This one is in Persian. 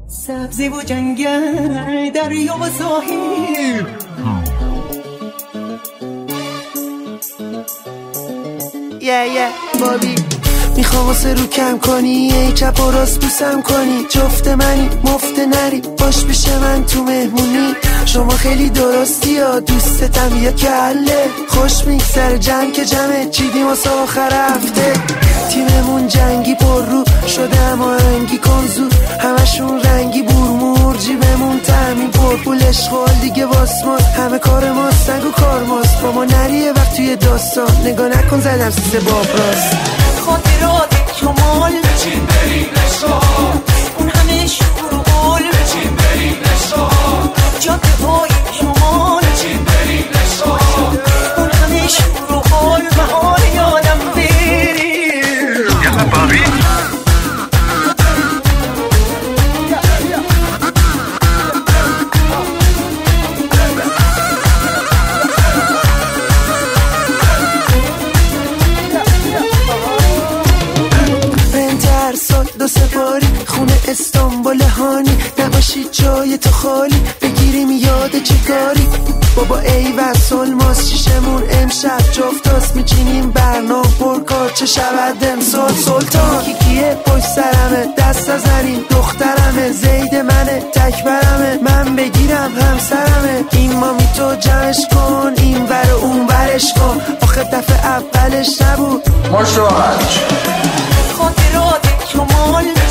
سبزی و جنگل دریا و ساحل بابی میخوام واسه رو کم کنی، ای چپ و راست بوسم کنی، جفت منی مفت نری باش پیش من تو مهمونی. شما خیلی درستی ها دوستتم یا کله، خوش میگذره جمع که جمعه چیدیم واسه آخر هفته. تیممون جنگی پر رو شده اما هنگی کنزو، همشون رنگی برمور جیبمون تعمین پر پول اشغال دیگه واسماس، همه کار ماست سنگ و کار ماست با ما نریه وقت توی داستان، نگاه نکن زدم سیزه باب راست. خاطرات کمال بچین بریم نشان، اون همه شور و قول بچین بریم نشان، جاده های شمال بچین بریم نشان، اون همه شور و قول بهار یادم بریم. یلا بابی دو سپاری خونه استانبول هانی، نباشی جای تو خالی بگیریم یاد چه کاری. بابا ای وصل ماست شیشمون امشب جفتاست، میچینیم برنامه پرکار چه شود امسال. سلطان کیکیه پشت سرمه دست نزنیم دخترمه، زید منه تکبرمه من بگیرم همسرمه. این مامی تو جمعش کن این ور و اون ورش کن، آخه دفعه اولش نبود مشاهد خاطرات کمال